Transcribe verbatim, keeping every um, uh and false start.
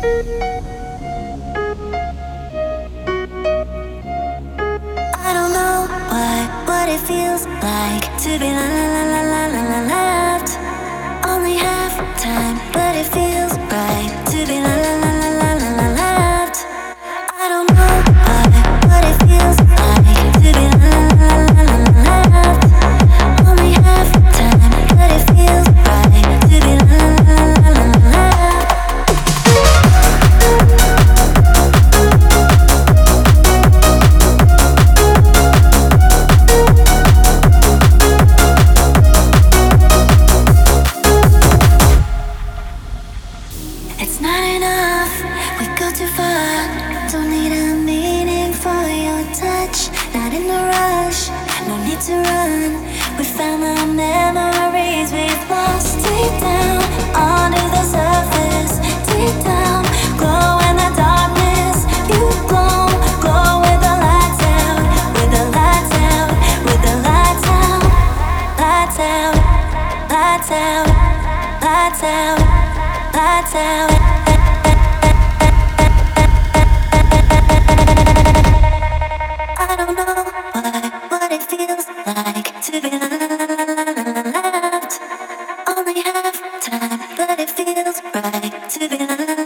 I don't know why, what it feels like to be la la la la la la la loved. Only half time, but it feels right to be la la la la la la la loved. I don't know why, what it feels like to be la la la la la la la loved. Only half time, but it feels right to be la la la la la la loved. It's not enough, we've got too far. Don't need a meaning for your touch. Not in a rush, no need to run. We found the memories we've lost deep down, under the surface, deep down. Glow in the darkness, you glow. Glow with the lights out, with the lights out, with the lights out. Lights out, lights out, lights out, lights out. I don't know why, what it feels like to be la la la la la la la loved. Only half time, but it feels right to be la la la.